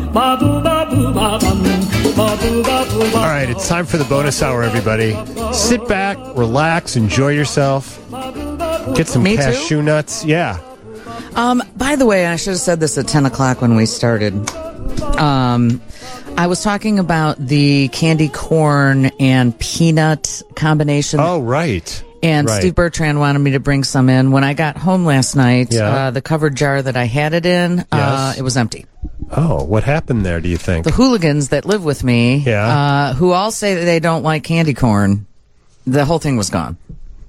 All right, it's time for the bonus hour, everybody. Sit back, relax, enjoy yourself. Get some cashew nuts. Yeah. By the way, I should have said this at 10 o'clock when we started. I was talking about the candy corn and peanut combination. Oh, right. And Steve Bertrand wanted me to bring some in. When I got home last night, the covered jar that I had it in, it was empty. Oh, what happened there, do you think? The hooligans that live with me, who all say that they don't like candy corn, the whole thing was gone.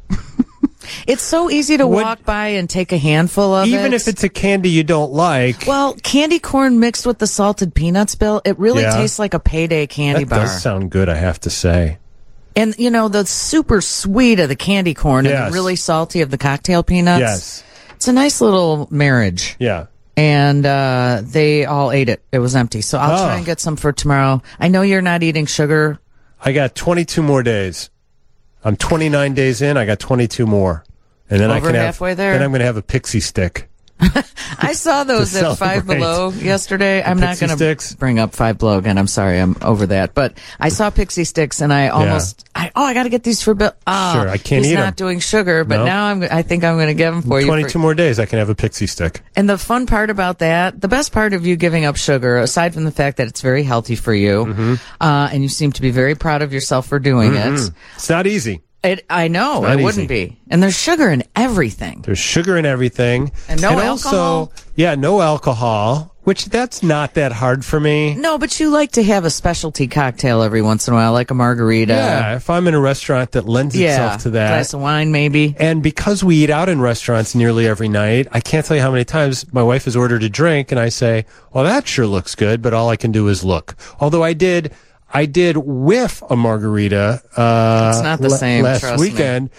It's so easy to walk by and take a handful of it. Even if it's a candy you don't like. Well, candy corn mixed with the salted peanuts, Bill, it really tastes like a payday candy bar. That does sound good, I have to say. And, you know, the super sweet of the candy corn and the really salty of the cocktail peanuts. Yes. It's a nice little marriage. Yeah. And they all ate it. It was empty. So I'll try and get some for tomorrow. I know you're not eating sugar. I got 22 more days. I'm 29 days in. I got 22 more. And then halfway there? Then I'm going to have a pixie stick. I saw those at Five Below yesterday. I'm not going to bring up Five Below again. I'm sorry. I'm over that. But I saw Pixie Sticks, and I almost, I got to get these for Bill. Sure, I can't eat them. He's not doing sugar, but now I think I'm going to give them for you. 22 more days, I can have a Pixie Stick. And the fun part about that, the best part of you giving up sugar, aside from the fact that it's very healthy for you, and you seem to be very proud of yourself for doing it. It's not easy. I know. It wouldn't be. And there's sugar in everything. There's sugar in everything. And no alcohol. Also, no alcohol, which that's not that hard for me. No, but you like to have a specialty cocktail every once in a while, like a margarita. Yeah, if I'm in a restaurant that lends itself to that. A glass of wine, maybe. And because we eat out in restaurants nearly every night, I can't tell you how many times my wife has ordered a drink, and I say, well, that sure looks good, but all I can do is look. Although I did whiff a margarita it's not the same, last weekend.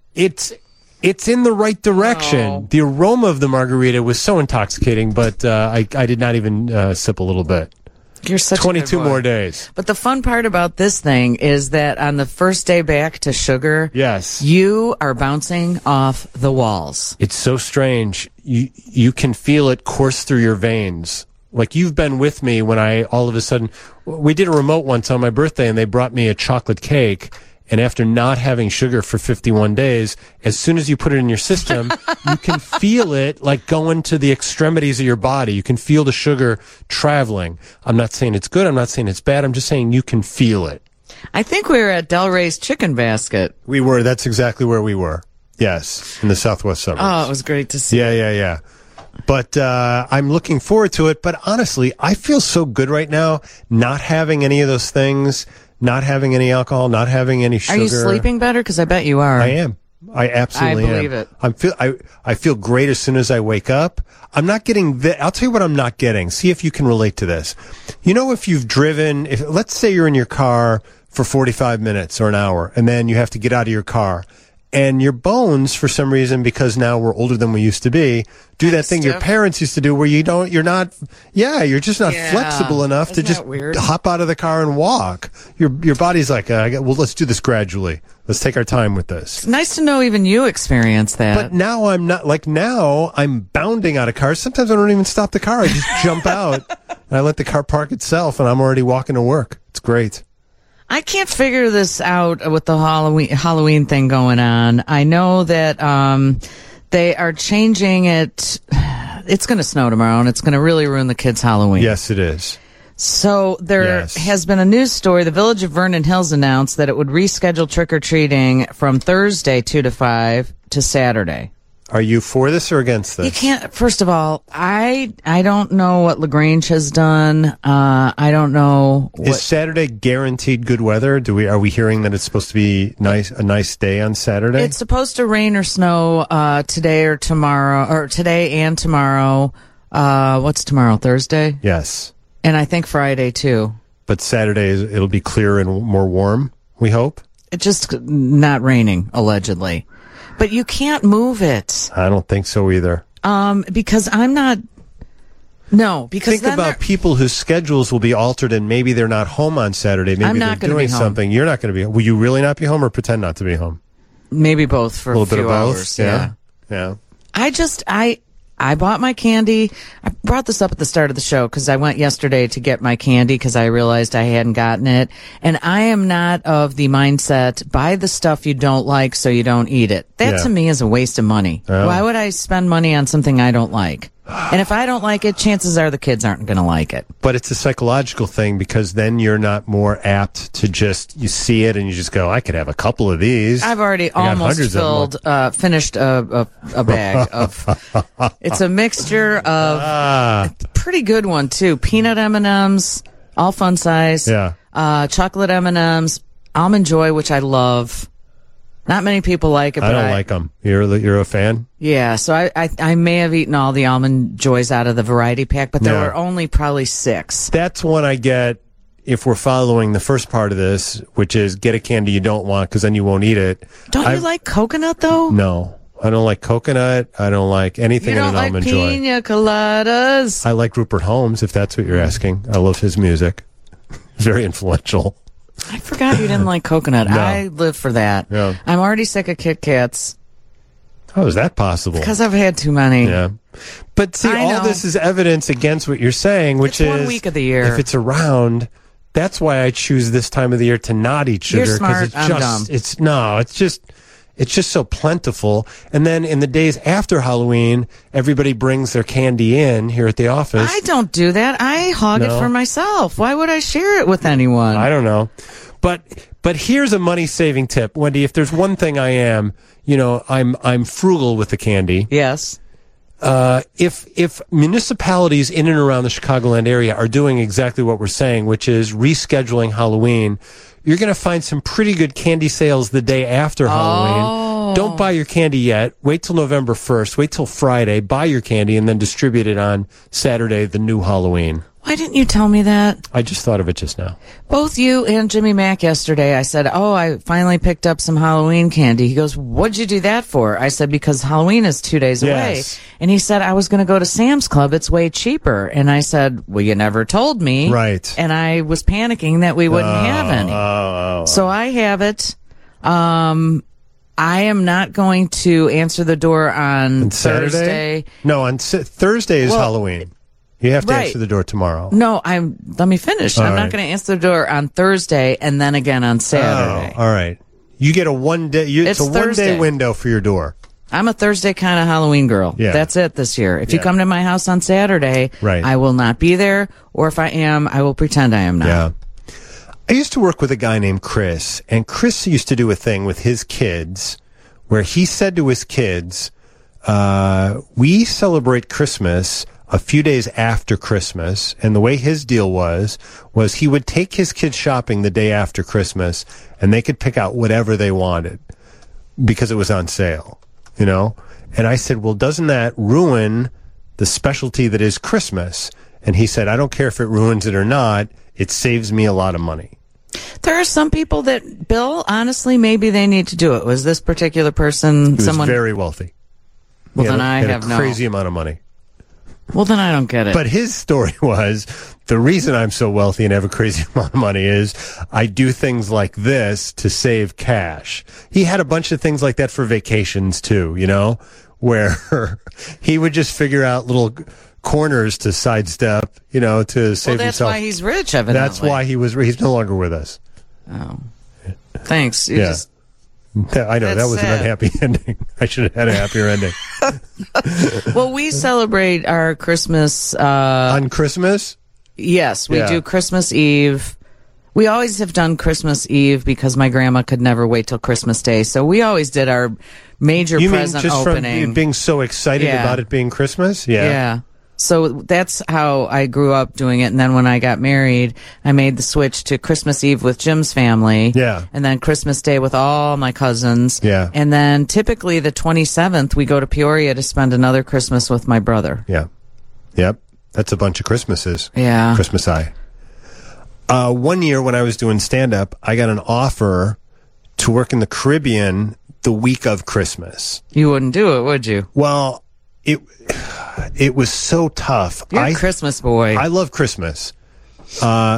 It's in the right direction. No. The aroma of the margarita was so intoxicating, but I did not even sip a little bit. You're such 22 more days. But the fun part about this thing is that on the first day back to sugar, you are bouncing off the walls. It's so strange. You can feel it course through your veins. Like, you've been with me when all of a sudden, we did a remote once on my birthday, and they brought me a chocolate cake, and after not having sugar for 51 days, as soon as you put it in your system, you can feel it, like, going to the extremities of your body. You can feel the sugar traveling. I'm not saying it's good. I'm not saying it's bad. I'm just saying you can feel it. I think we were at Del Rey's Chicken Basket. We were. That's exactly where we were. Yes, in the southwest suburbs. Oh, it was great to see. Yeah. But I'm looking forward to it. But honestly, I feel so good right now, not having any of those things, not having any alcohol, not having any sugar. Are you sleeping better? Because I bet you are. I am. I absolutely am. I believe it. I feel great as soon as I wake up. I'm not getting I'll tell you what I'm not getting. See if you can relate to this. You know, if you've driven, let's say you're in your car for 45 minutes or an hour, and then you have to get out of your car. And your bones, for some reason, because now we're older than we used to be, do that thing your parents used to do where you're just not flexible enough to just hop out of the car and walk. Your body's like, well, let's do this gradually. Let's take our time with this. It's nice to know even you experience that. But now I'm not, now I'm bounding out of cars. Sometimes I don't even stop the car. I just jump out and I let the car park itself and I'm already walking to work. It's great. I can't figure this out with the Halloween thing going on. I know that they are changing it. It's going to snow tomorrow, and it's going to really ruin the kids' Halloween. Yes, it is. So there has been a news story. The Village of Vernon Hills announced that it would reschedule trick-or-treating from Thursday 2 to 5 to Saturday. Are you for this or against this? You can't. First of all, I don't know what LaGrange has done. I don't know. Is Saturday guaranteed good weather? Are we hearing that it's supposed to be a nice day on Saturday? It's supposed to rain or snow today or tomorrow, or today and tomorrow. What's tomorrow? Thursday? Yes. And I think Friday too. But Saturday it'll be clearer and more warm. We hope. It's just not raining, allegedly. But you can't move it. I don't think so either. Because I'm not. No, because think about people whose schedules will be altered, and maybe they're not home on Saturday. Maybe they're doing something. You're not going to be home. Will you really not be home, or pretend not to be home? Maybe both for a few hours. Yeah. I I bought my candy. I brought this up at the start of the show because I went yesterday to get my candy because I realized I hadn't gotten it. And I am not of the mindset, buy the stuff you don't like so you don't eat it. That to me is a waste of money. Oh. Why would I spend money on something I don't like? And if I don't like it, chances are the kids aren't going to like it. But it's a psychological thing because then you're not more apt to you see it and you just go, I could have a couple of these. I've already almost finished a bag of, it's a mixture of, pretty good one too. Peanut M&Ms, all fun size. Yeah. Chocolate M&Ms, Almond Joy, which I love. Not many people like it, but I don't like them. You're a fan? Yeah, so I may have eaten all the Almond Joys out of the variety pack, but there were only probably 6. That's one I get if we're following the first part of this, which is get a candy you don't want because then you won't eat it. Don't you like coconut, though? No. I don't like coconut. I don't like anything in an Almond Joy. You don't like pina coladas? I like Rupert Holmes, if that's what you're asking. I love his music. Very influential. I forgot you didn't like coconut. No. I live for that. Yeah. I'm already sick of Kit Kats. How is that possible? Because I've had too many. Yeah. But see, all this is evidence against what you're saying, which it's is 1 week of the year. If it's around, that's why I choose this time of the year to not eat sugar. You're smart. It's I'm dumb. It's just so plentiful. And then in the days after Halloween, everybody brings their candy in here at the office. I don't do that. I hog it for myself. Why would I share it with anyone? I don't know. But here's a money-saving tip, Wendy. If there's one thing I am, I'm frugal with the candy. Yes. If municipalities in and around the Chicagoland area are doing exactly what we're saying, which is rescheduling Halloween, you're going to find some pretty good candy sales the day after Halloween. Don't buy your candy yet. Wait till November 1st. Wait till Friday. Buy your candy and then distribute it on Saturday, the new Halloween. Why didn't you tell me that? I just thought of it just now. Both you and Jimmy Mack yesterday, I said, I finally picked up some Halloween candy. He goes, what'd you do that for? I said, because Halloween is 2 days away. And he said, I was going to go to Sam's Club. It's way cheaper. And I said, well, you never told me. Right. And I was panicking that we wouldn't have any. So I have it. I am not going to answer the door on Thursday. No, on Thursday is Halloween. You have to answer the door tomorrow. No, let me finish. I'm not going to answer the door on Thursday and then again on Saturday. Oh, all right. You get a 1 day, it's a Thursday. 1 day window for your door. I'm a Thursday kind of Halloween girl. Yeah. That's it this year. If you come to my house on Saturday, I will not be there. Or if I am, I will pretend I am not. Yeah. I used to work with a guy named Chris, and Chris used to do a thing with his kids where he said to his kids, we celebrate Christmas a few days after Christmas, and the way his deal was he would take his kids shopping the day after Christmas, and they could pick out whatever they wanted because it was on sale, And I said, well, doesn't that ruin the specialty that is Christmas? And he said, I don't care if it ruins it or not. It saves me a lot of money. There are some people that, Bill, honestly, maybe they need to do it. Was this particular person He was very wealthy. Well, then I have a crazy amount of money. Well, then I don't get it. But his story was, the reason I'm so wealthy and have a crazy amount of money is I do things like this to save cash. He had a bunch of things like that for vacations too, where he would just figure out little corners to sidestep, to save himself. That's why he's rich, evidently. That's why he's no longer with us. Oh. Thanks. I know, that was sad. An unhappy ending. I should have had a happier ending. Well, we celebrate our Christmas... on Christmas? Yes, we do Christmas Eve. We always have done Christmas Eve because my grandma could never wait till Christmas Day. So we always did our major present opening. From being so excited about it being Christmas? Yeah. So that's how I grew up doing it. And then when I got married, I made the switch to Christmas Eve with Jim's family. Yeah. And then Christmas Day with all my cousins. Yeah. And then typically the 27th, we go to Peoria to spend another Christmas with my brother. Yeah. Yep. That's a bunch of Christmases. Yeah. Christmas Eye. 1 year when I was doing stand-up, I got an offer to work in the Caribbean the week of Christmas. You wouldn't do it, would you? Well, it was so tough. You're a Christmas boy. I love Christmas.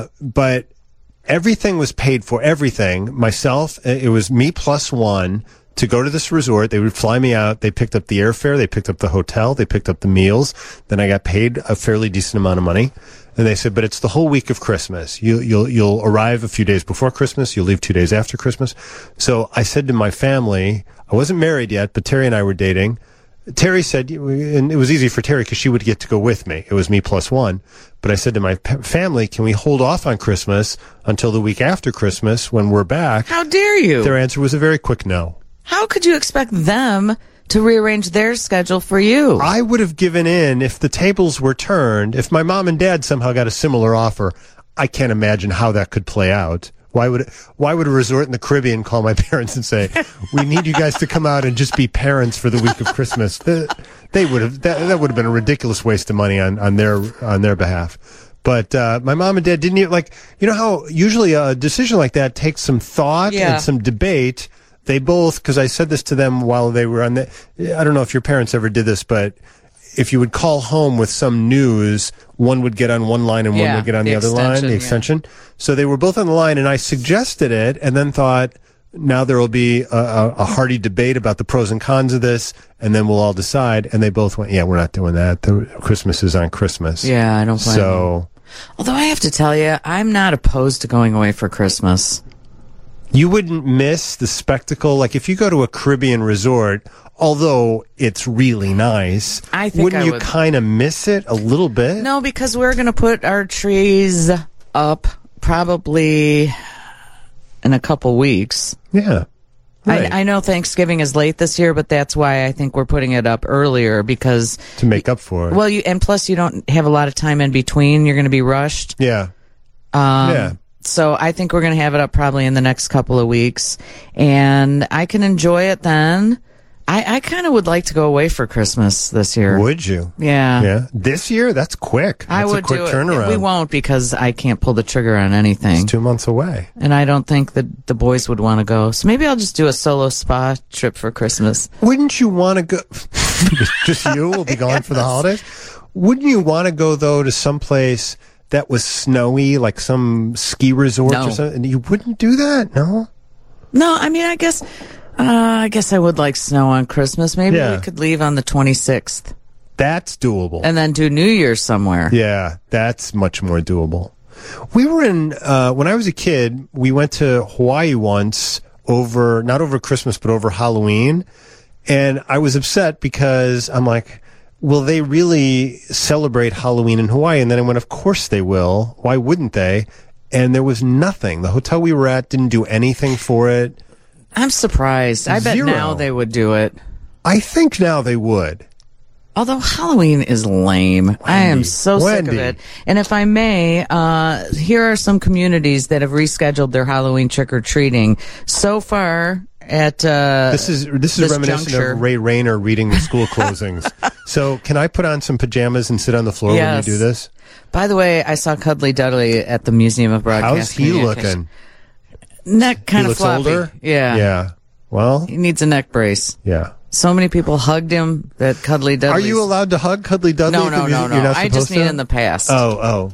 But everything was paid for. Everything. Myself, it was me plus one. to go to this resort. They would fly me out. They picked up the airfare. They picked up the hotel. They picked up the meals. Then I got paid a fairly decent amount of money. And they said, but it's the whole week of Christmas. You'll arrive a few days before Christmas. You'll leave 2 days after Christmas. So I said to my family, I wasn't married yet, but Terry and I were dating. Terry said, and it was easy for Terry because she would get to go with me. It was me plus one. But I said to my family, can we hold off on Christmas until the week after Christmas when we're back? How dare you? Their answer was a very quick no. How could you expect them to rearrange their schedule for you? I would have given in if the tables were turned. If my mom and dad somehow got a similar offer, I can't imagine how that could play out. Why would a resort in the Caribbean call my parents and say, we need you guys to come out and just be parents for the week of Christmas? They would have, that would have been a ridiculous waste of money on their behalf. But my mom and dad didn't even, like, you know how usually a decision like that takes some thought and some debate. They both, because I said this to them while they were on I don't know if your parents ever did this, but if you would call home with some news, one would get on one line and one would get on the other line, the extension. So they were both on the line, and I suggested it and then thought, now there will be a hearty debate about the pros and cons of this, and then we'll all decide. And they both went, yeah, we're not doing that. The Christmas is on Christmas. Yeah, I don't blame them. Although I have to tell you, I'm not opposed to going away for Christmas. You wouldn't miss the spectacle. Like if you go to a Caribbean resort, although it's really nice, wouldn't you kind of miss it a little bit? No, because we're going to put our trees up probably in a couple weeks. Yeah. Right. I know Thanksgiving is late this year, but that's why I think we're putting it up earlier because to make up for it. Well, and plus you don't have a lot of time in between. You're going to be rushed. Yeah. So I think we're going to have it up probably in the next couple of weeks, and I can enjoy it then. I kind of would like to go away for Christmas this year. Would you? Yeah. Yeah. This year? That's quick. I would a quick do it. turnaround. We won't because I can't pull the trigger on anything. It's 2 months away. And I don't think that the boys would want to go. So maybe I'll just do a solo spa trip for Christmas. Wouldn't you want to go? Just you will be gone for the holidays? Wouldn't you want to go, though, to some place that was snowy, like some ski resort or something? And you wouldn't do that? No? No, I mean, I guess I would like snow on Christmas. Maybe we could leave on the 26th. That's doable. And then do New Year's somewhere. Yeah, that's much more doable. We were in, when I was a kid, we went to Hawaii once not over Christmas, but over Halloween. And I was upset because I'm like, will they really celebrate Halloween in Hawaii? And then I went, of course they will. Why wouldn't they? And there was nothing. The hotel we were at didn't do anything for it. I'm surprised. I bet now they would do it. I think now they would. Although Halloween is lame. I am so sick of it. And if I may, here are some communities that have rescheduled their Halloween trick-or-treating. So far at this is reminiscent of Ray Rayner reading the school closings. So can I put on some pajamas and sit on the floor when you do this? By the way, I saw Cuddly Dudley at the Museum of Broadcasting. How's he looking? Neck kind of floppy. Older? Yeah. Yeah. Well, he needs a neck brace. Yeah. So many people hugged him that Cuddly Dudley. Are you allowed to hug Cuddly Dudley? No. You're not I just mean in the past. Oh.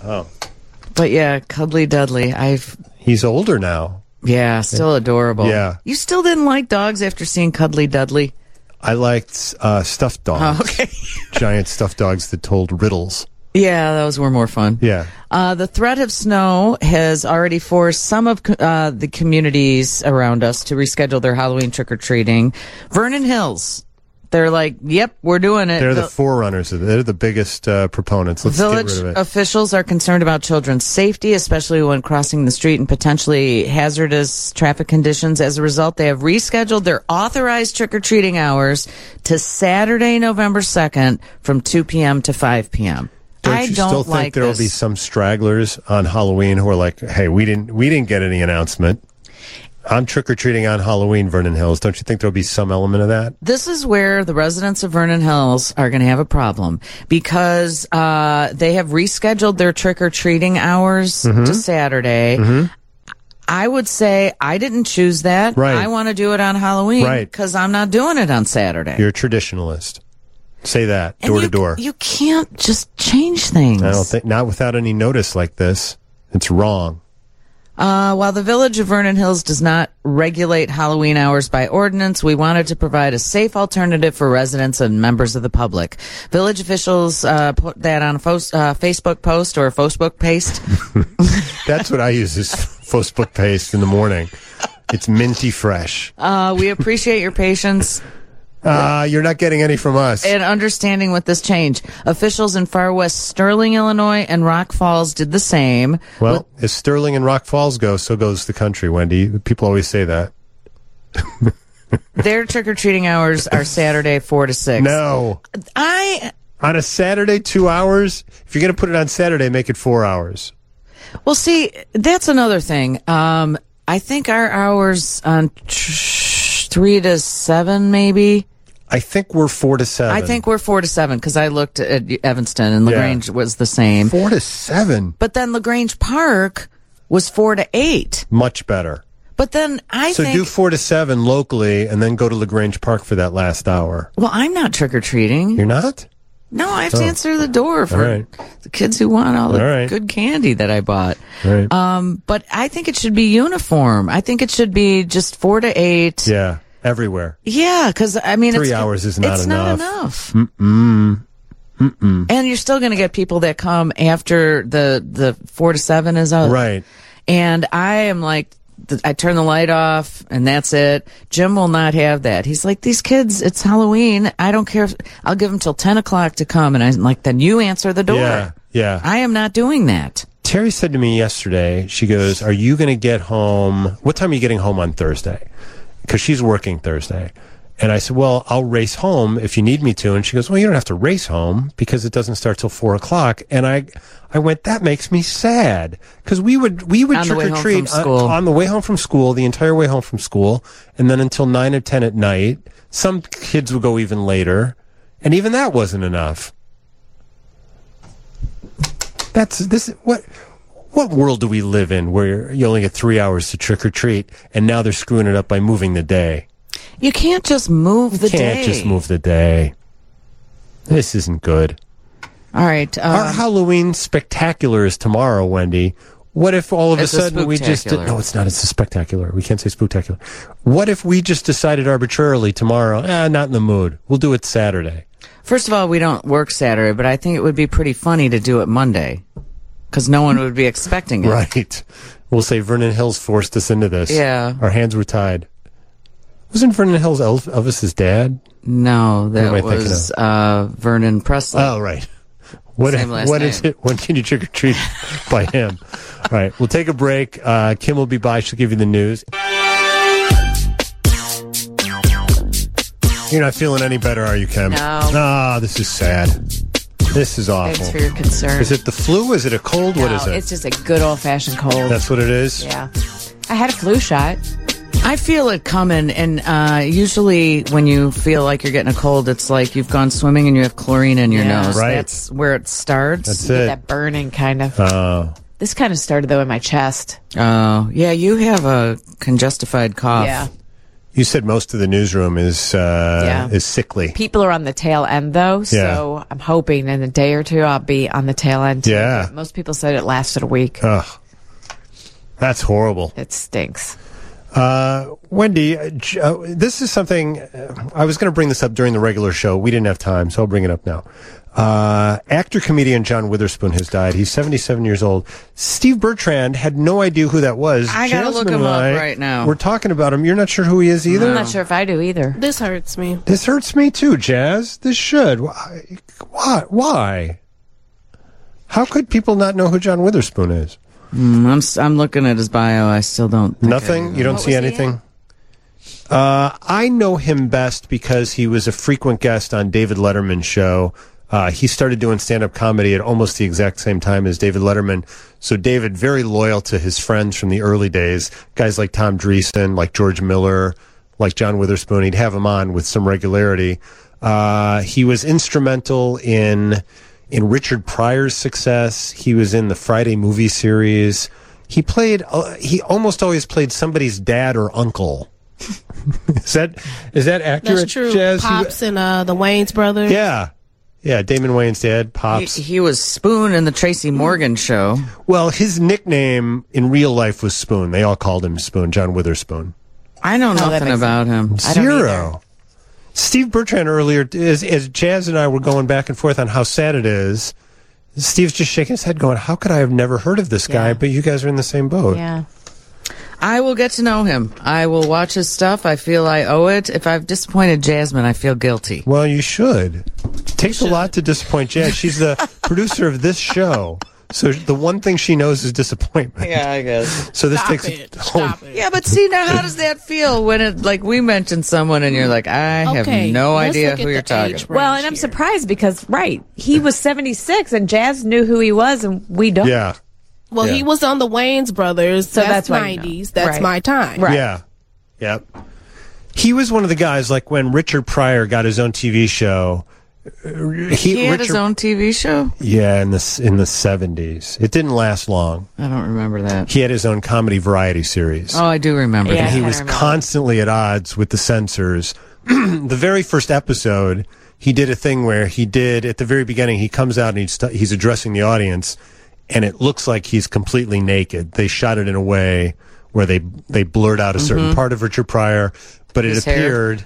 But yeah, Cuddly Dudley. He's older now. Yeah, still adorable. Yeah. You still didn't like dogs after seeing Cuddly Dudley? I liked stuffed dogs. Oh, okay. Giant stuffed dogs that told riddles. Yeah, those were more fun. Yeah. The threat of snow has already forced some of the communities around us to reschedule their Halloween trick-or-treating. Vernon Hills, they're like, yep, we're doing it. They're the forerunners. They're the biggest proponents. Let's Village get rid of it. Officials are concerned about children's safety, especially when crossing the street in potentially hazardous traffic conditions. As a result, they have rescheduled their authorized trick-or-treating hours to Saturday, November 2nd from 2 p.m. to 5 p.m. Don't you still think there will be some stragglers on Halloween who are like, hey, we didn't get any announcement. I'm trick-or-treating on Halloween, Vernon Hills. Don't you think there'll be some element of that? This is where the residents of Vernon Hills are going to have a problem because they have rescheduled their trick-or-treating hours to Saturday. Mm-hmm. I would say I didn't choose that. Right. I want to do it on Halloween because I'm not doing it on Saturday. You're a traditionalist. Say that, door to door. You can't just change things. I don't think, not without any notice like this. It's wrong. While the Village of Vernon Hills does not regulate Halloween hours by ordinance, we wanted to provide a safe alternative for residents and members of the public. Village officials put that on a Facebook post or a Facebook paste. That's what I use is Facebook paste in the morning. It's minty fresh. We appreciate your patience. You're not getting any from us. And understanding with this change. Officials in far west Sterling, Illinois and Rock Falls did the same. Well, as Sterling and Rock Falls go, so goes the country, Wendy. People always say that. Their trick-or-treating hours are Saturday 4 to 6. No. On a Saturday, 2 hours? If you're going to put it on Saturday, make it 4 hours. Well, see, that's another thing. I think our hours on 3 to 7, maybe. I think we're 4 to 7. I think we're 4 to 7 because I looked at Evanston and LaGrange was the same. 4 to 7. But then LaGrange Park was 4 to 8. Much better. But then So do 4 to 7 locally and then go to LaGrange Park for that last hour. Well, I'm not trick-or-treating. You're not? No, I have to answer the door for the kids who want all the good candy that I bought. Right. But I think it should be uniform. I think it should be just 4 to 8. Yeah, everywhere. Yeah, because, I mean, 3 hours is not enough. It's not enough. Mm-mm. And you're still going to get people that come after the 4 to 7 is out. Right. And I am like, I turn the light off and that's it. Jim will not have that. He's like, these kids, it's Halloween. I don't care. I'll give them till 10 o'clock to come. And I'm like, then you answer the door. Yeah. I am not doing that. Terry said to me yesterday, she goes, are you going to get home? What time are you getting home on Thursday? Because she's working Thursday. And I said, well, I'll race home if you need me to. And she goes, well, you don't have to race home because it doesn't start till 4 o'clock. And I went, that makes me sad. Because we would trick or treat on the way home from school, the entire way home from school, and then until 9 or 10 at night. Some kids would go even later. And even that wasn't enough. What world do we live in where you only get 3 hours to trick or treat and now they're screwing it up by moving the day? You can't just move the day. You can't just move the day. This isn't good. All right. Our Halloween spectacular is tomorrow, Wendy. What if all of a sudden we just... No, it's not. It's a spectacular. We can't say spectacular. What if we just decided arbitrarily tomorrow, not in the mood. We'll do it Saturday. First of all, we don't work Saturday, but I think it would be pretty funny to do it Monday because no one would be expecting it. Right. We'll say Vernon Hills forced us into this. Yeah. Our hands were tied. Wasn't Vernon Hills Elvis's dad? No, that was Vernon Presley. Oh, right. What is it? When can you trick or treat by him? All right, we'll take a break. Kim will be by. She'll give you the news. You're not feeling any better, are you, Kim? No. This is sad. This is awful. Thanks for your concern. Is it the flu? Is it a cold? No, what is it? It's just a good old-fashioned cold. That's what it is? Yeah. I had a flu shot. I feel it coming, and usually when you feel like you're getting a cold, it's like you've gone swimming and you have chlorine in your nose. Right. That's where it starts. That's You it. get that burning kind of. Oh. This kind of started, though, in my chest. Oh, yeah, you have a conjustified cough. Yeah. You said most of the newsroom is sickly. People are on the tail end, though, so I'm hoping in a day or two I'll be on the tail end, too. Yeah. But most people said it lasted a week. Ugh. That's horrible. It stinks. Wendy, this is something, I was going to bring this up during the regular show. We didn't have time, so I'll bring it up now. Actor-comedian John Witherspoon has died. He's 77 years old. Steve Bertrand had no idea who that was. I got to look him up right now. We're talking about him. You're not sure who he is either? I'm not sure if I do either. This hurts me. This hurts me too, Jazz. This should. Why? How could people not know who John Witherspoon is? I'm looking at his bio. I still don't think Nothing? You don't see anything? I know him best because he was a frequent guest on David Letterman's show. He started doing stand-up comedy at almost the exact same time as David Letterman. So David, very loyal to his friends from the early days, guys like Tom Dreesen, like George Miller, like John Witherspoon. He'd have him on with some regularity. He was instrumental in Richard Pryor's success. He was in the Friday movie series. He almost always played somebody's dad or uncle. Is that accurate? That's true. Jazz? Pops and the Wayans brothers. Yeah. Yeah, Damon Wayans' dad, Pops. He was Spoon in the Tracy Morgan show. Well, his nickname in real life was Spoon. They all called him Spoon, John Witherspoon. I know nothing about him. Zero. Steve Bertrand earlier, as Jazz and I were going back and forth on how sad it is, Steve's just shaking his head going, how could I have never heard of this guy? But you guys are in the same boat. Yeah. I will get to know him. I will watch his stuff. I feel I owe it. If I've disappointed Jasmine, I feel guilty. Well, you should. It takes a lot to disappoint Jazz. She's the producer of this show. So the one thing she knows is disappointment. Yeah, I guess. So this Stop takes it. Stop it. Yeah, but see, now how does that feel when it, like, we mentioned someone and you're like, I have no let's idea look at who the you're talking age about. Well, range and I'm here. surprised because, he was 76 and Jazz knew who he was and we don't. Yeah. Well, Yeah. he was on the Wayans Brothers. So that's that's why you know. 90s. That's Right. my time. Right. Yeah. Yep. He was one of the guys, like when Richard Pryor got his own TV show. He had his own TV show? Yeah, in the 70s. It didn't last long. I don't remember that. He had his own comedy variety series. Oh, I do remember Yeah. that. And he I was remember. constantly at odds with the censors. The very first episode, he did a thing where he did, at the very beginning, he comes out and he's addressing the audience, and it looks like he's completely naked. They shot it in a way where they blurred out a certain part of Richard Pryor, but His it appeared...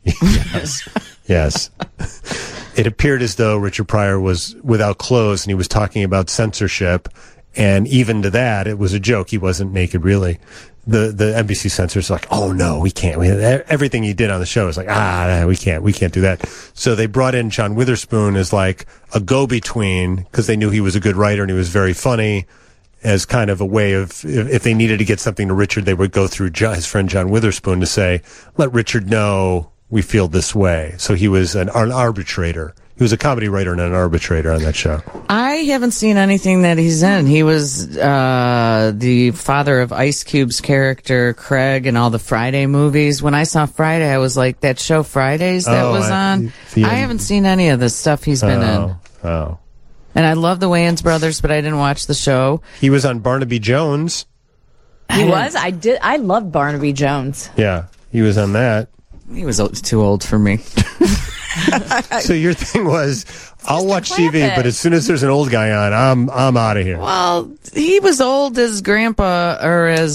Yes. It appeared as though Richard Pryor was without clothes and he was talking about censorship. And even to that, it was a joke. He wasn't naked, really. The NBC censors are like, oh no, we can't. Everything he did on the show is like, we can't do that. So they brought in John Witherspoon as like a go-between because they knew he was a good writer and he was very funny, as kind of a way of, if they needed to get something to Richard, they would go through his friend John Witherspoon to say, let Richard know we feel this way. So he was an arbitrator. He was a comedy writer and an arbitrator on that show. I haven't seen anything that he's in. He was the father of Ice Cube's character, Craig, in all the Friday movies. When I saw Friday, I was like, that show Fridays that was on? I haven't seen any of the stuff he's been in. Oh. And I love the Wayans brothers, but I didn't watch the show. He was on Barnaby Jones. He was? I loved Barnaby Jones. Yeah, he was on that. He was too old for me. So your thing was, I'll watch TV, Clampett. but as soon as there's an old guy on, I'm out of here. Well, he was old as Grandpa, or as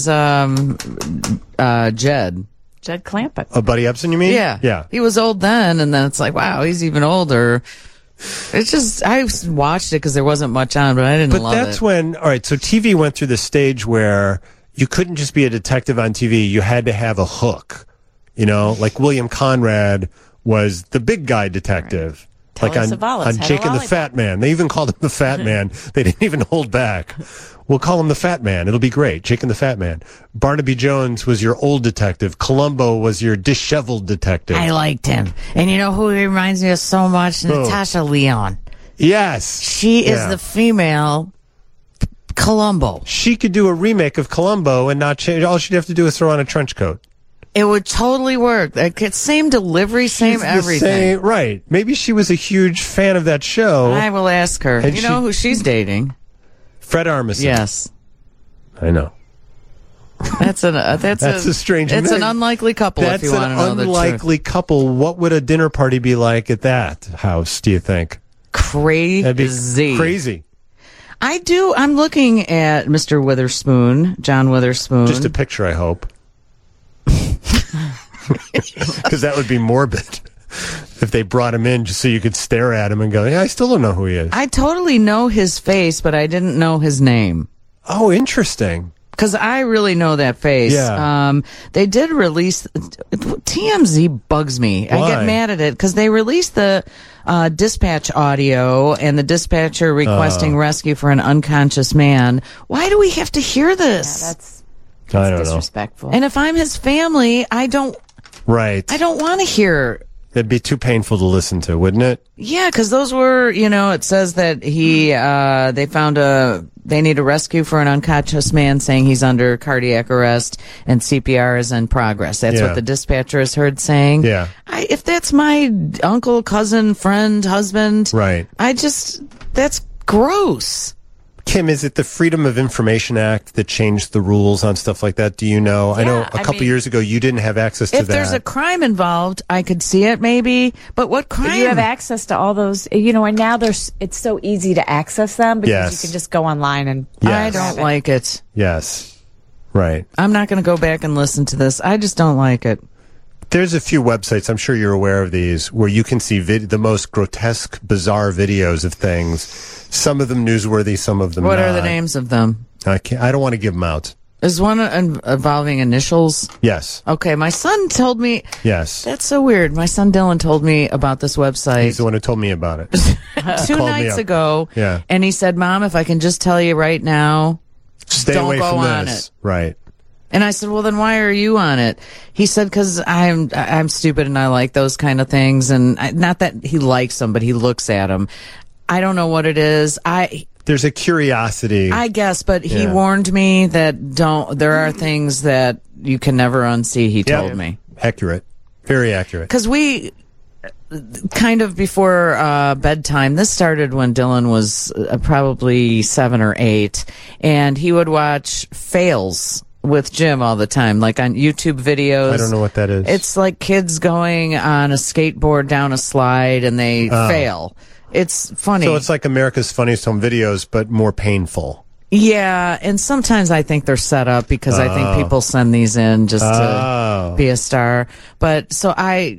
Jed. Jed Clampett. Buddy Ebsen, you mean? Yeah. Yeah. He was old then, and then it's like, wow, he's even older. It's just, I watched it because there wasn't much on, but I didn't love it. But that's when, all right, so TV went through the stage where you couldn't just be a detective on TV. You had to have a hook. You know, like William Conrad was the big guy detective. Telly Like Savalas on had a Jake and the lollipop. Fat Man. They even called him the Fat Man. They didn't even hold back. We'll call him the Fat Man. It'll be great. Jake and the Fat Man. Barnaby Jones was your old detective. Columbo was your disheveled detective. I liked him. And you know who he reminds me of so much? Natasha Lyonne. Yes. She is Yeah. the female Columbo. She could do a remake of Columbo and not change. All she'd have to do is throw on a trench coat. It would totally work. Like, it's same delivery, same She's the everything. same- right. Maybe she was a huge fan of that show. I will ask her. And You know who she's dating? Fred Armisen. Yes. I know. That's a strange It's thing. an unlikely couple, That's if you want to know an the truth. unlikely couple. What would a dinner party be like at that house, do you think? Crazy. That'd be crazy. I'm looking at Mr. Witherspoon, John Witherspoon. Just a picture, I hope. Because that would be morbid if they brought him in just so you could stare at him and go, yeah, I still don't know who he is. I totally know his face, but I didn't know his name. Oh, interesting. Because I really know that face. Yeah. They did release TMZ bugs me. I Why? get mad at it because they released the dispatch audio and the dispatcher requesting rescue for an unconscious man. Why do we have to hear this? That's I don't know. disrespectful. And if I'm his family, I don't Right. want to hear. It'd be too painful to listen to, wouldn't it? Yeah, because those were, it says that they need a rescue for an unconscious man, saying he's under cardiac arrest and CPR is in progress. That's Yeah. what the dispatcher is heard saying. Yeah. If that's my uncle, cousin, friend, husband, Right. that's gross. Kim, is it the Freedom of Information Act that changed the rules on stuff like that? Do you know? I know a couple years ago you didn't have access to that. If there's a crime involved, I could see it maybe. But what crime? You have access to all those, and now it's so easy to access them because you can just go online and. I don't like it. Yes. Right. I'm not going to go back and listen to this. I just don't like it. There's a few websites, I'm sure you're aware of these, where you can see the most grotesque, bizarre videos of things. Some of them newsworthy, some of them What not. are the names of them? I don't want to give them out. Is one involving initials? Yes. Okay, my son told me. Yes. That's so weird. My son Dylan told me about this website. He's the one who told me about it. 2 nights ago. Yeah. And he said, Mom, if I can just tell you right now, Stay don't away go from on this. it. Right. And I said, well, then why are you on it? He said, because I'm stupid and I like those kind of things. And not that he likes them, but he looks at them. I don't know what it is. There's a curiosity. I guess, but he warned me that there are things that you can never unsee, he told me. Accurate. Very accurate. Because we kind of before bedtime, this started when Dylan was probably 7 or 8, and he would watch fails with Jim all the time, like on YouTube videos. I don't know what that is. It's like kids going on a skateboard down a slide and they fail. It's funny. So it's like America's Funniest Home Videos, but more painful. Yeah, and sometimes I think they're set up because I think people send these in just to be a star. But so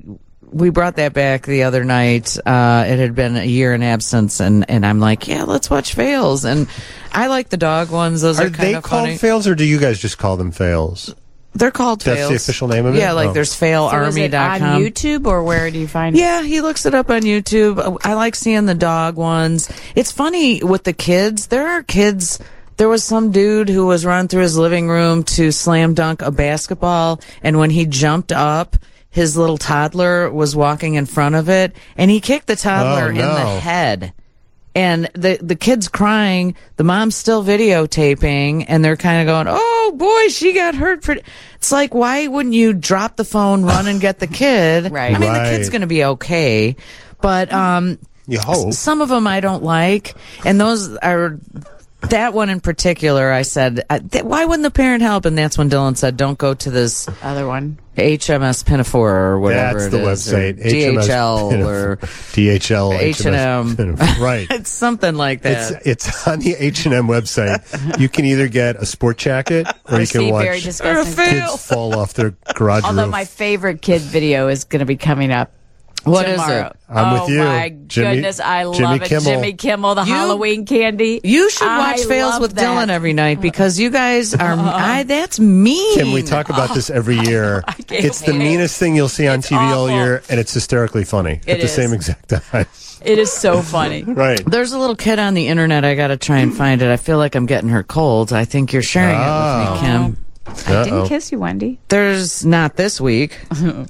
we brought that back the other night. It had been a year in absence, and I'm like, yeah, let's watch fails. And I like the dog ones. Those are kind of funny. Are they called fails, or do you guys just call them fails? They're called fails. That's the official name of it? Yeah, like there's failarmy.com. So is it on YouTube, or where do you find it? Yeah, he looks it up on YouTube. I like seeing the dog ones. It's funny with the kids. There are kids. There was some dude who was running through his living room to slam dunk a basketball, and when he jumped up, his little toddler was walking in front of it, and he kicked the toddler in the head. And the kid's crying, the mom's still videotaping, and they're kind of going, oh boy, she got hurt. It's like, why wouldn't you drop the phone, run and get the kid? Right. I mean, the kid's going to be okay, but you hope. Some of them I don't like, and those are... That one in particular, I said, why wouldn't the parent help? And that's when Dylan said, don't go to this other one. HMS Pinafore or whatever that's the website. DHL or DHL. H&M. Right. It's something like that. It's on the H&M website. You can either get a sport jacket or you can watch kids fall off their garage Although roof. my favorite kid video is going to be coming up. What tomorrow. is it? I'm with you. Oh my goodness, I love it. Jimmy Kimmel, the Halloween candy. You should watch Fails with Dylan every night because you guys are, that's mean. Kim, we talk about this every year. It's the meanest thing you'll see on TV all year, and it's hysterically funny at the same exact time. It is so funny. Right. There's a little kid on the internet. I got to try and find it. I feel like I'm getting her cold. I think you're sharing it with me, Kim. I didn't kiss you, Wendy. There's not this week.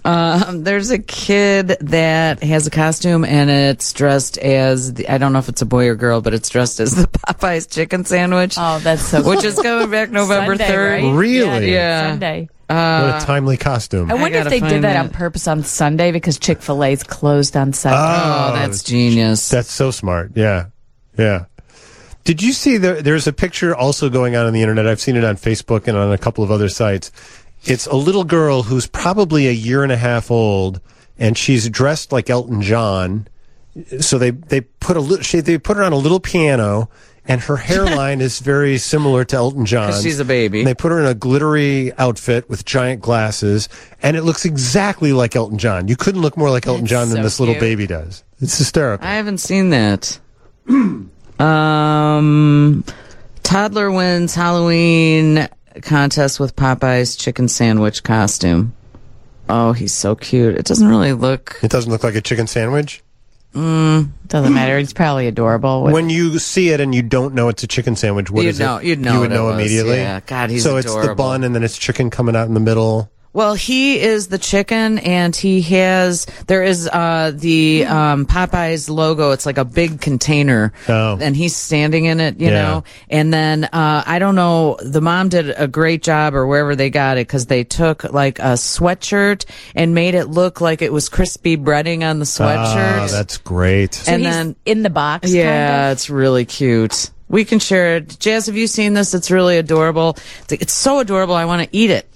There's a kid that has a costume and it's dressed as I don't know if it's a boy or girl, but it's dressed as the Popeyes chicken sandwich. Oh, that's so cool. Which is coming back November Sunday, 3rd. Right? Really? Yeah. Sunday. What a timely costume. I wonder if they did that find on purpose on Sunday because Chick-fil-A's closed on Sunday. Oh, that's genius. That's so smart. Yeah. Yeah. Did you see there's a picture also going on the internet? I've seen it on Facebook and on a couple of other sites. It's a little girl who's probably a year and a half old, and she's dressed like Elton John. So they put her on a little piano, and her hairline is very similar to Elton John's. She's a baby. And they put her in a glittery outfit with giant glasses, and it looks exactly like Elton John. You couldn't look more like Elton John than this little baby does. It's hysterical. I haven't seen that. Toddler wins Halloween contest with Popeye's chicken sandwich costume. Oh, he's so cute. It doesn't really look... It doesn't look like a chicken sandwich? Doesn't matter. It's probably adorable. When you see it and you don't know it's a chicken sandwich, what is it? You'd know You would know it was. immediately? Yeah, God, he's So adorable. it's the bun and then it's chicken coming out in the middle. Well, he is the chicken, and there is the Popeyes logo. It's like a big container, and he's standing in it, you know. And then I don't know. The mom did a great job, or wherever they got it, because they took like a sweatshirt and made it look like it was crispy breading on the sweatshirt. Oh, that's great. So and he's then in the box. yeah, kind of? it's really cute. We can share it. Jazz, have you seen this? It's really adorable. It's so adorable, I want to eat it.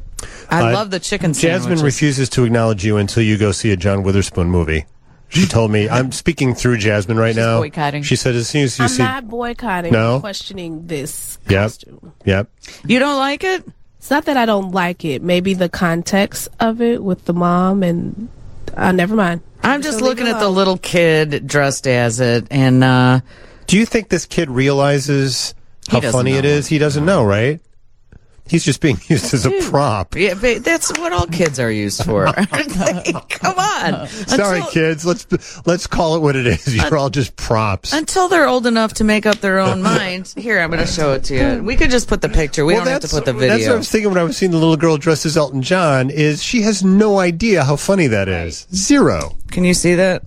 I love the chicken sandwiches. Jasmine refuses to acknowledge you until you go see a John Witherspoon movie. She told me, I'm speaking through Jasmine right now. Boycotting. She said, as soon as you I'm see... not boycotting. No? I'm questioning this Yep. costume. Yep. You don't like it? It's not that I don't like it. Maybe the context of it with the mom and... never mind. I'm just So leave looking it at the alone. little kid dressed as it, and Do you think this kid realizes how doesn't funny it know. is? He doesn't know, right? He's just being used as a prop. yeah, but that's what all kids are used for. Come on. Sorry, kids. Let's call it what it is. You're all just props. Until they're old enough to make up their own minds. Here, I'm going to show it to you. We could just put the picture. We don't have to put the video. That's what I was thinking when I was seeing the little girl dressed as Elton John. Is she has no idea how funny that is? Zero. Can you see that?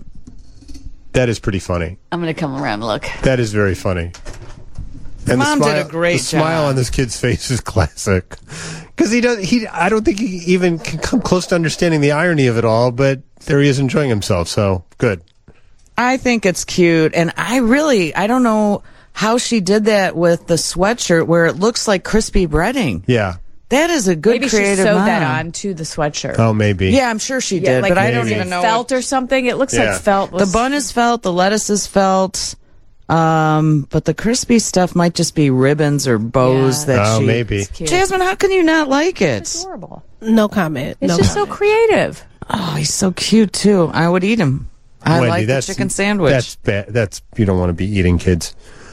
That is pretty funny. I'm going to come around and look. That is very funny. And Mom did a great the smile job. on this kid's face is classic. Because I don't think he even can come close to understanding the irony of it all, but there he is enjoying himself, so good. I think it's cute, and I don't know how she did that with the sweatshirt where it looks like crispy breading. Yeah. That is a good Maybe she creative sewed mom. that onto the sweatshirt. Oh, maybe. Yeah, I'm sure she did, like but I don't maybe. even know. Felt or something. It looks Yeah. like felt. The bun is felt, the lettuce is felt, but the crispy stuff might just be ribbons or bows Yeah. that Oh, she... maybe. It's cute. Jasmine, how can you not like it? It's adorable. No comment. It's no just so comment. creative. Oh, he's so cute, too. I would eat him. I Wendy, like the that's- chicken sandwich. That's bad. You don't want to be eating kids.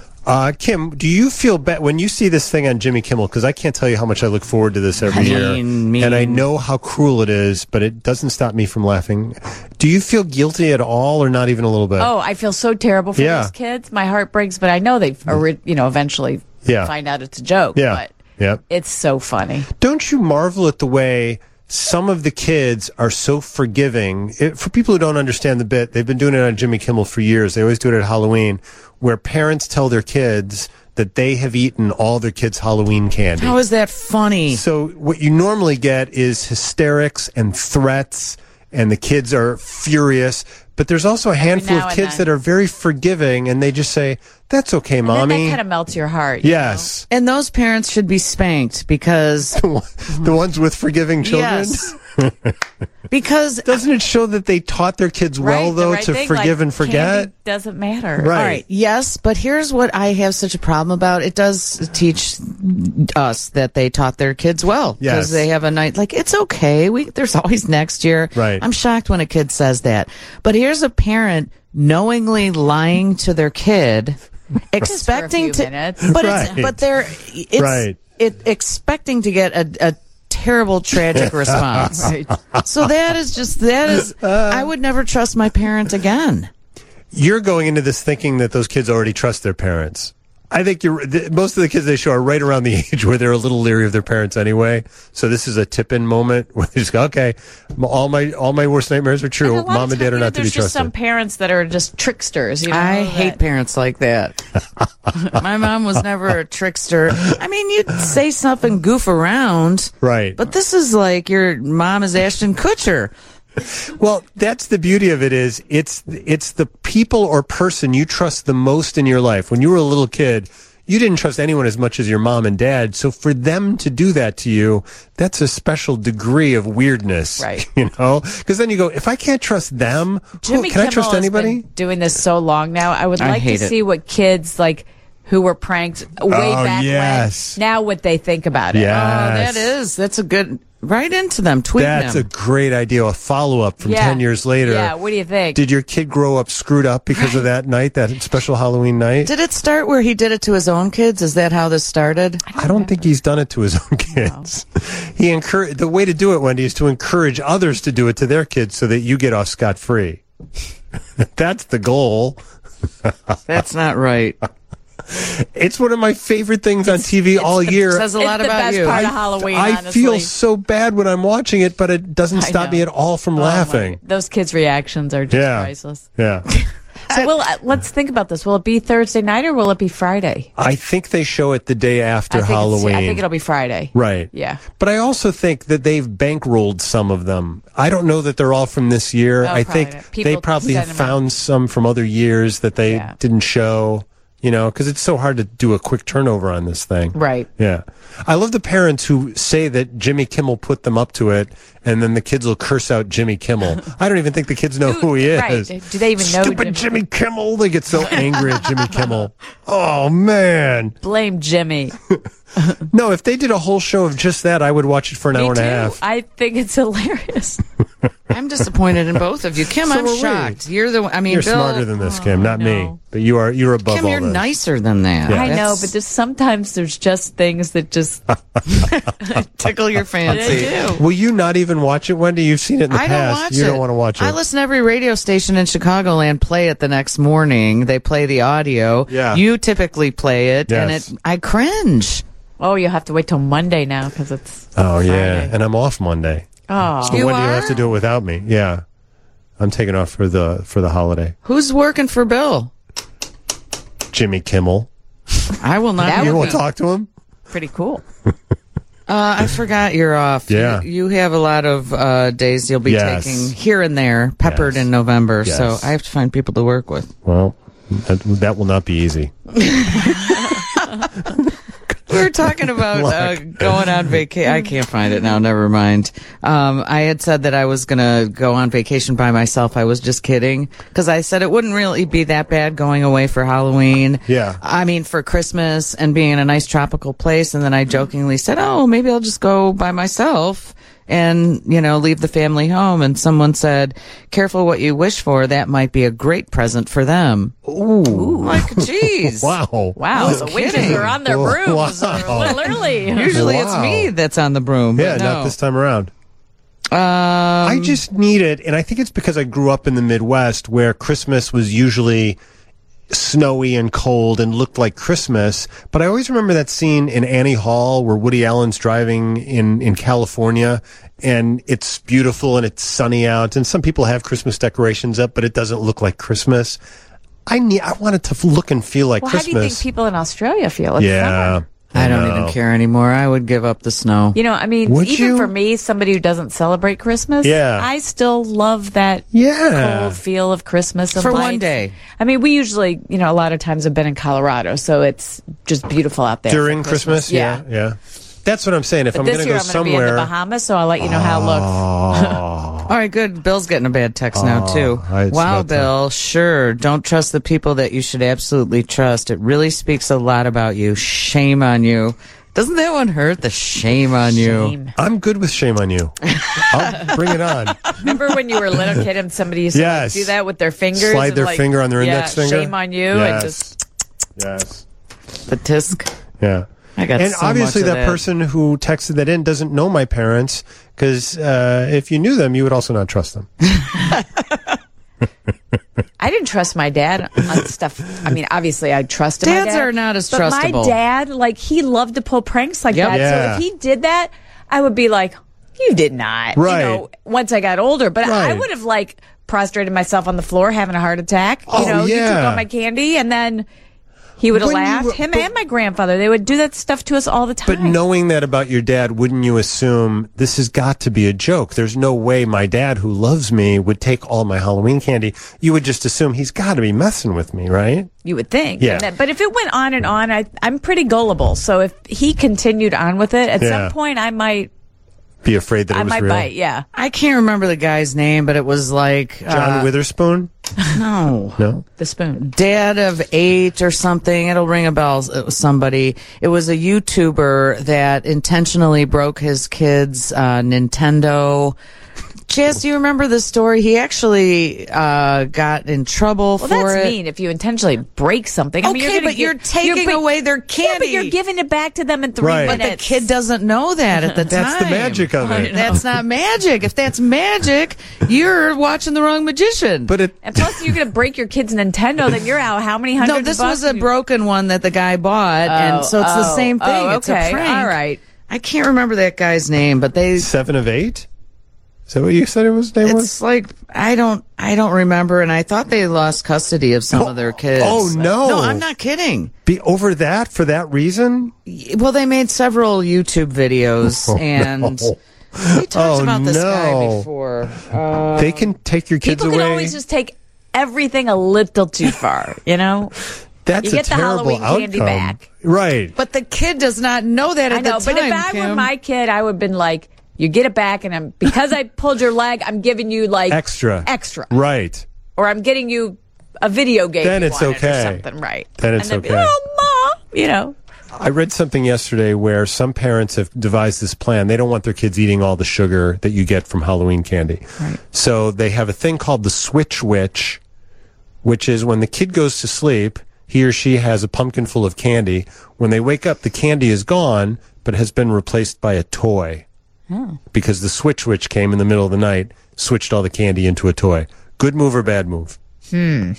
Kim, do you feel bad when you see this thing on Jimmy Kimmel? Because I can't tell you how much I look forward to this every year. Mean. And I know how cruel it is, but it doesn't stop me from laughing. Do you feel guilty at all or not even a little bit? Oh, I feel so terrible for Yeah. these kids. My heart breaks, but I know they, eventually Yeah. find out it's a joke. Yeah. But Yeah. it's so funny. Don't you marvel at the way some of the kids are so forgiving? For people who don't understand the bit, they've been doing it on Jimmy Kimmel for years. They always do it at Halloween, where parents tell their kids that they have eaten all their kids' Halloween candy. How is that funny? So what you normally get is hysterics and threats, and the kids are furious. But there's also a handful now of and kids then. that are very forgiving, and they just say, "That's okay, And then mommy." that kind of melts your heart. you Yes, And those parents should be spanked because... the ones with forgiving children. Yes. Because... Doesn't it show that they taught their kids know? well, Right, the though, right to thing, forgive like, and forget? candy doesn't matter. Right. All right. Yes, but here's what I have such a problem about. It does teach us that they taught their kids well. Yes. Because they have a night, like, it's okay. There's always next year. Right. I'm shocked when a kid says that. But here's a parent knowingly lying to their kid, expecting few to, minutes. but Right. it's Right. expecting to get a terrible tragic response. So that is I would never trust my parent again. You're going into this thinking that those kids already trust their parents. I think most of the kids they show are right around the age where they're a little leery of their parents anyway. So this is a tip-in moment where they just go, okay, all my worst nightmares are true. And a lot Mom of and dad are times, not to be there's just trusted. some parents that are just tricksters. I hate that- parents like that. My mom was never a trickster. I mean, you'd say something, goof around. Right. But this is like your mom is Ashton Kutcher. Well, that's the beauty of it is it's the people or person you trust the most in your life. When you were a little kid, you didn't trust anyone as much as your mom and dad. So for them to do that to you, that's a special degree of weirdness. Right. You know? Because then you go, if I can't trust them, Jimmy can I Kimmel trust has anybody? been doing this so long now. I would I like to hate it. see what kids like who were pranked way Oh, back yes. when. Now what they think about it. Yeah. Oh, that's a good, right into them, tweet That's them. a great idea. A follow-up from Yeah. 10 years later. Yeah, what do you think? Did your kid grow up screwed up because of that night, that special Halloween night? Did it start where he did it to his own kids? Is that how this started? I don't think he's done it to his own kids. The way to do it, Wendy, is to encourage others to do it to their kids so that you get off scot-free. That's the goal. That's not right. It's one of my favorite things on TV all year. Says a lot it's the about best you. part of Halloween, I honestly. feel so bad when I'm watching it, but it doesn't I stop know. me at all from Oh, laughing. my- those kids' reactions are just Yeah. priceless. Yeah. So let's think about this. Will it be Thursday night or will it be Friday? I think they show it the day after Halloween. I think it'll be Friday. Right. Yeah. But I also think that they've bankrolled some of them. I don't know that they're all from this year. Oh, I probably think not. they People probably have send them out. found some from other years that they Yeah. didn't show. you know, because it's so hard to do a quick turnover on this thing. Right. Yeah. I love the parents who say that Jimmy Kimmel put them up to it, and then the kids will curse out Jimmy Kimmel. I don't even think the kids know who he is. Right. Do they even know Stupid Jimmy Kimmel? They get so angry at Jimmy Kimmel. Oh, man. Blame Jimmy. No, if they did a whole show of just that, I would watch it for an hour and a half. I think it's hilarious. I'm disappointed in both of you. Kim, So I'm are we. shocked. You're the I mean, You're Bill, smarter than this, Kim, not me. no. But you're above Kim, all you're this. nicer than that. Yeah. I know, That's- but sometimes there's just things that just tickle your fancy. Will you not even watch it, Wendy? You've seen it in the I past. don't watch you it. don't want to watch it. I listen to every radio station in Chicagoland play it the next morning. They play the audio. Yeah. You typically play it, Yes. and I cringe. Oh, you have to wait till Monday now because it's. Oh, yeah. Friday. And I'm off Monday. Oh, So You Wendy, you'll have are? to do it without me. Yeah. I'm taking off for the holiday. Who's working for Bill? Jimmy Kimmel. I will not. That be You would won't be- talk to him? pretty cool. I forgot you're off. Yeah. You have a lot of days you'll be Yes. taking here and there, peppered Yes. in November. Yes. So I have to find people to work with. Well, that will not be easy. We were talking about going on vacation. I can't find it now. Never mind. I had said that I was going to go on vacation by myself. I was just kidding because I said it wouldn't really be that bad going away for Halloween. Yeah. I mean, for Christmas and being in a nice tropical place. And then I jokingly said, oh, maybe I'll just go by myself and, you know, leave the family home. And someone said, careful what you wish for. That might be a great present for them. Ooh. Like, geez. Wow. Wow, No the witches kidding. are on their brooms Wow. a little early. Usually Wow. it's me that's on the broom. Yeah, but not no. this time around. I just need it, and I think it's because I grew up in the Midwest where Christmas was usually snowy and cold and looked like Christmas. But I always remember that scene in Annie Hall where Woody Allen's driving in California, and it's beautiful and it's sunny out, and some people have Christmas decorations up, but it doesn't look like Christmas. I want it to look and feel like Well, how Christmas. do you think people in Australia feel? It's Yeah. summer. I don't know. even care anymore. I would give up the snow. You know, I mean, Would even you? for me, somebody who doesn't celebrate Christmas, Yeah. I still love that Yeah. cold feel of Christmas and For one lights. day. I mean, we usually, you know, a lot of times have been in Colorado, so it's just beautiful out there During for Christmas? Yeah. Yeah. That's what I'm saying. If But I'm this going to year go I'm going to be in the somewhere. Bahamas, so I'll let you know how it looks. All right, good. Bill's getting a bad text now, too. it's Wow, about time. Bill. Sure. Don't trust the people that you should absolutely trust. It really speaks a lot about you. Shame on you. Doesn't that one hurt? The shame on you. Shame. I'm good with shame on you. I'll bring it on. Remember when you were a little kid and somebody used to Yes. do that with their fingers? Slide and, their like, finger on their index finger? Shame on you. Yes. And just, Yes. The tisk. Yeah. I got And so obviously much of that person who texted that in doesn't know my parents because if you knew them, you would also not trust them. I didn't trust my dad on stuff. I mean, obviously, I trusted Dads my dad. are not as but trustable. my dad, like, he loved to pull pranks like Yep. that. Yeah. So if he did that, I would be like, you did not. Right. You know, once I got older. But I Right. would have, like, prostrated myself on the floor having a heart attack. Oh, you know, you yeah. took all my candy and then he would have When you laughed. were- Him but- and my grandfather, they would do that stuff to us all the time. But knowing that about your dad, wouldn't you assume this has got to be a joke? There's no way my dad, who loves me, would take all my Halloween candy. You would just assume he's got to be messing with me, right? You would think. Yeah. And but if it went on and on, I'm pretty gullible. So if he continued on with it, at Yeah. some point I might Be afraid that it was might real. bite. Yeah. I can't remember the guy's name, but it was like John Witherspoon? no. No. The spoon. Dad of 8 or something. It'll ring a bell. It was somebody. It was a YouTuber that intentionally broke his kid's Nintendo. Jess, do you remember the story? He actually got in trouble Well, for that's it. mean if you intentionally break something. I mean, Okay, you're gonna but you're taking break- away their Yeah, candy. but you're giving it back to them in 3 Right. But minutes. the kid doesn't know that at the time. That's the magic of it. That's not magic. If that's magic, you're watching the wrong magician. But it. And plus, you're going to break your kid's Nintendo, then you're out how many hundreds no, this of was bucks? a broken one that the guy bought, and so it's the same thing. Oh, It's a okay. prank. All right. I can't remember that guy's name, but they. 7 of 8? Is that what you said it was? Name was? It's like I don't remember, and I thought they lost custody of some of their kids. Oh, no. No, I'm not kidding. Be over that for that reason? Well, they made several YouTube videos, and we talked Oh, about this guy no. before. They can take your kids People away. can always just take everything a little too far, you know? That's you get a terrible the Halloween outcome. candy back. Right. But the kid does not know that at I know, the time, but if I Kim. were my kid, I would have been like, you get it back, and because I pulled your leg, I'm giving you like Extra. Right. Or I'm getting you a video game. Then you it's wanted okay. Or something, right? Then it's and okay. Oh, Mom, you know. I read something yesterday where some parents have devised this plan. They don't want their kids eating all the sugar that you get from Halloween candy. Right. So they have a thing called the Switch Witch, which is when the kid goes to sleep, he or she has a pumpkin full of candy. When they wake up, the candy is gone, but has been replaced by a toy. Because the Switch Witch came in the middle of the night, switched all the candy into a toy. Good move or bad move? I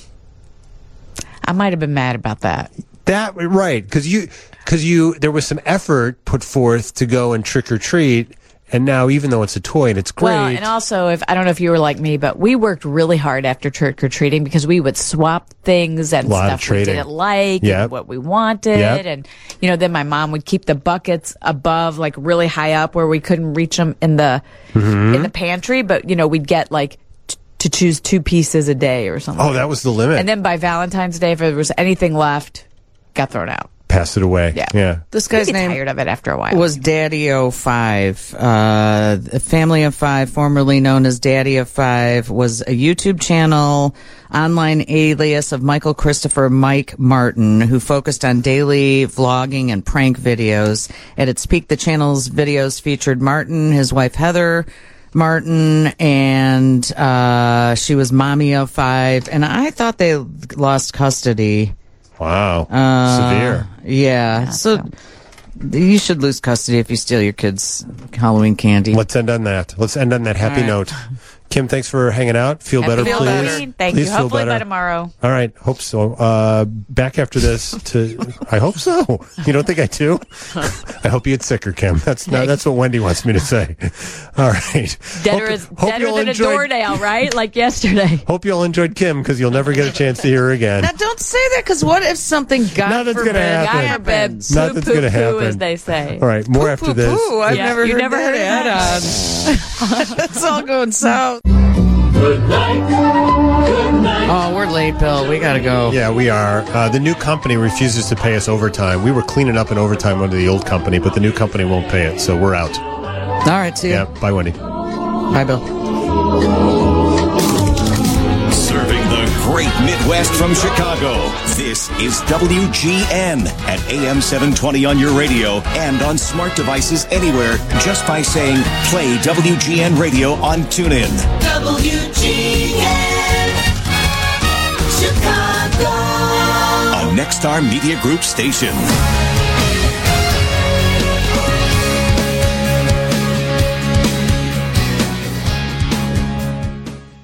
might have been mad about that. That right, because there was some effort put forth to go and trick or treat, and now even though it's a toy and it's great. Well, and also, I don't know if you were like me, but we worked really hard after trick or treating because we would swap things and stuff we didn't like and what we wanted, and then my mom would keep the buckets above, like really high up where we couldn't reach them in the pantry, but we'd get like to choose 2 pieces a day or something. Oh, that was the limit. And then by Valentine's Day, if there was anything left, got thrown out. Pass it away. Yeah. This guy's name tired of it after a while. was Daddy05. A family of 5, formerly known as Daddy of 5, was a YouTube channel, online alias of Michael Christopher Mike Martin, who focused on daily vlogging and prank videos. At its peak, the channel's videos featured Martin, his wife Heather Martin, and she was mommy of 5. And I thought they lost custody. Wow. Severe. Yeah. So you should lose custody if you steal your kids' Halloween candy. Let's end on that. Happy note. Kim, thanks for hanging out. Feel better, Happy please. Halloween. Thank you. Feel Hopefully better. by tomorrow. All right. Hope so. Back after this I hope so. You don't think I do? I hope you get sicker, Kim. That's what Wendy wants me to say. All right. Deader than a doornail, right? Like yesterday. Hope you all enjoyed Kim because you'll never get a chance to hear her again. Now, don't say that, because what if something Nothing's gonna happen. happens? Nothing's going to happen. as they say. All right. More after this. I've Yeah, never you heard never that heard of add-on. It's all going south. Good night. Oh, we're late, Bill. We got to go. Yeah, we are. The new company refuses to pay us overtime. We were cleaning up in overtime under the old company, but the new company won't pay it, so we're out. All right, see you. Yeah, bye, Wendy. Bye, Bill. Serving the great Midwest from Chicago, this is WGN at AM 720 on your radio and on smart devices anywhere just by saying play WGN Radio on TuneIn. WGN Chicago. A Nexstar Media Group station.